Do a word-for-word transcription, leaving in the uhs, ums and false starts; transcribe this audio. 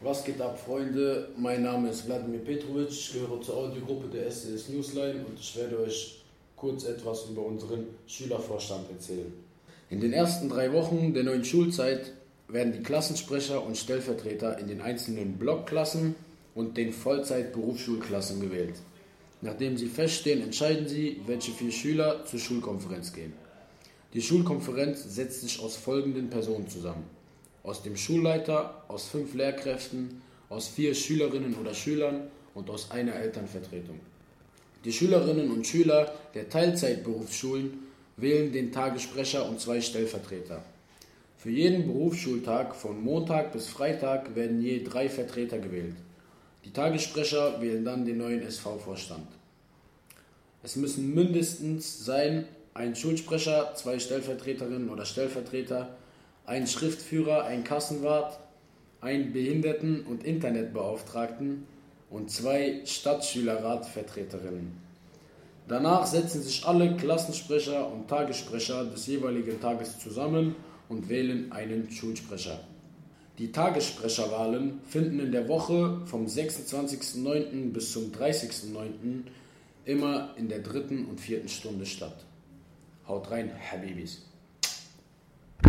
Was geht ab, Freunde? Mein Name ist Wladimir Petrovic, ich gehöre zur Audiogruppe der S C S Newsline und ich werde euch kurz etwas über unseren Schülervorstand erzählen. In den ersten drei Wochen der neuen Schulzeit werden die Klassensprecher und Stellvertreter in den einzelnen Blockklassen und den Vollzeit-Berufsschulklassen gewählt. Nachdem sie feststehen, entscheiden sie, welche vier Schüler zur Schulkonferenz gehen. Die Schulkonferenz setzt sich aus folgenden Personen zusammen: aus dem Schulleiter, aus fünf Lehrkräften, aus vier Schülerinnen oder Schülern und aus einer Elternvertretung. Die Schülerinnen und Schüler der Teilzeitberufsschulen wählen den Tagessprecher und zwei Stellvertreter. Für jeden Berufsschultag von Montag bis Freitag werden je drei Vertreter gewählt. Die Tagessprecher wählen dann den neuen S V-Vorstand. Es müssen mindestens sein ein Schulsprecher, zwei Stellvertreterinnen oder Stellvertreter, ein Schriftführer, ein Kassenwart, ein Behinderten- und Internetbeauftragten und zwei Stadtschülerratvertreterinnen. Danach setzen sich alle Klassensprecher und Tagessprecher des jeweiligen Tages zusammen und wählen einen Schulsprecher. Die Tagessprecherwahlen finden in der Woche vom sechsundzwanzigsten neunten bis zum dreißigsten neunten immer in der dritten und vierten Stunde statt. Haut rein, Habibis!